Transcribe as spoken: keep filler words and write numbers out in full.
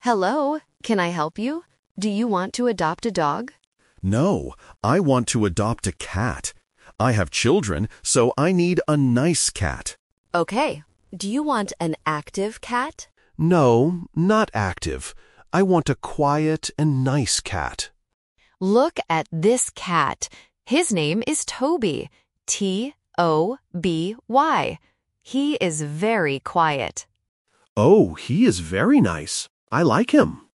Hello, can I help you? Do you want to adopt a dog? No, I want to adopt a cat. I have children, so I need a nice cat. Okay. Do you want an active cat? No, not active. I want a quiet and nice cat. Look at this cat. His name is Toby. T O B Y. He is very quiet. Oh, he is very nice. I like him.